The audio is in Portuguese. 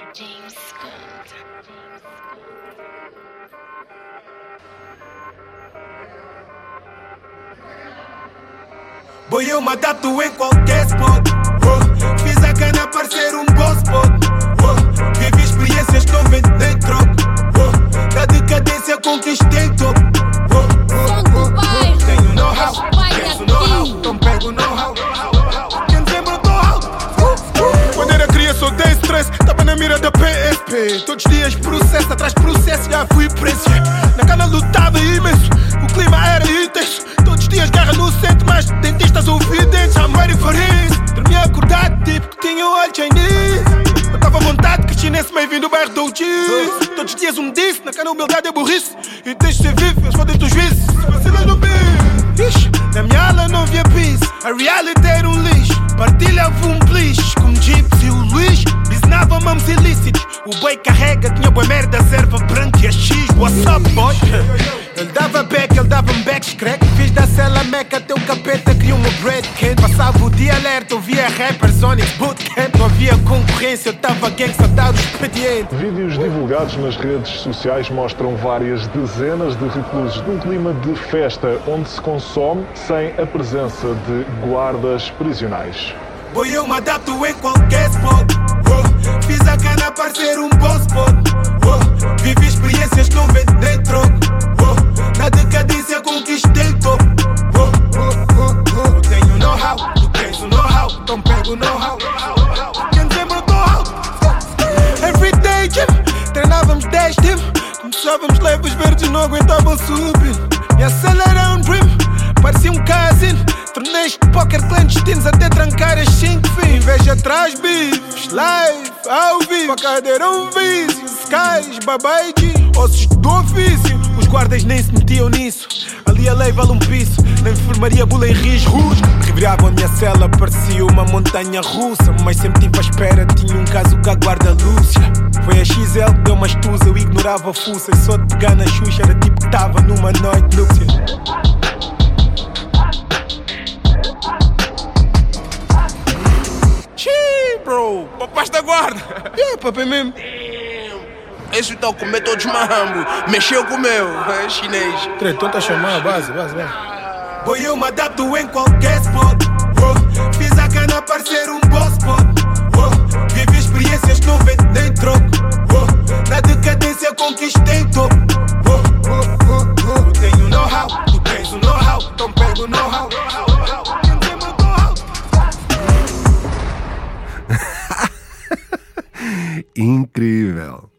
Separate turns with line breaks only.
James Scott.
Boy, eu me adapto em qualquer spot. Fiz a cana parecer um boss spot. Vivi experiências que não vendo nem troco. Da decadência conquistei topo. Tenho know-how, penso know-how, então pego know-how. Quem lembra do how? Quando era criança eu dei stress, tava na mira da PSP. Todos os dias processo, atrás processo, já fui preso. Na cana lutava imenso, o clima era intenso. Todos os dias guerra no centro, mas dentistas ouvidentes. I'm ready for this. Dormi acordado, tipo que tinha o olho Chinese. Eu tava à vontade, cresci nesse meio vindo do bairro do OG. Todos os dias me disse, na cana humildade é burrice. E deixa ser vivo, eles fodem dos juízes. Vacilas no bicho. Ixi, na minha ala não via peace. A reality era um lixo. Partilhava um blish, como Gypsy e o Luís. Biznava mamos ilícitos. O boi carrega, tinha boa merda, serva branca e a X. What's up, boy? Ele dava back, ele dava-me backscrack. Fiz da cela meca até o capeta criou uma bread can. Passava o dia alerta, ouvia rappers, Sonic Bootcamp. Não havia concorrência, eu tava gangsta, dar o expediente.
Vídeos divulgados nas redes sociais mostram várias dezenas de reclusos num clima de festa onde se consome sem a presença de guardas prisionais.
Boy, eu me adapto em qualquer spot. Fiz a cana parecer um boss spot. Vivi experiências que não vendo nem troco. Na decadência conquistei topo. Eu tenho know-how, tu tens o know-how, então pego o know-how. Quem lembra do how? Everyday gym, treinávamos 10 team. Começávamos leves verdes, não aguentavam subir. Me aceleraram um dream, parecia um casino. Torneios de poker clandestinos até trancar as 5 fins. Inveja atrás, bifes, live, ao vivo. A cadeira um vício, skies, babaji, ossos do ofício. Os guardas nem se metiam nisso. Ali a lei vale um piso. Na enfermaria bula em risco. Reviravam a minha cela, parecia uma montanha russa. Mas sempre tive à espera, tinha um caso com a guarda Lúcia. Foi a XL que deu uma estusa, eu ignorava a fuça. E só de pegar na Xuxa era tipo que tava numa noite núpcia.
Bro, papas da guarda.
Papai mesmo.
Esse tal comer todos mambo. Mexeu com o meu, é chinês.
Então tá chamando a base. Boy, eu me adapto em qualquer spot. Fiz a cana parecer um boss spot. Vivi experiências que não vendo nem troco. Na decadência conquistei topo. Eu tenho know-how, tu tens o know-how, então pego o know-how.
Incrível!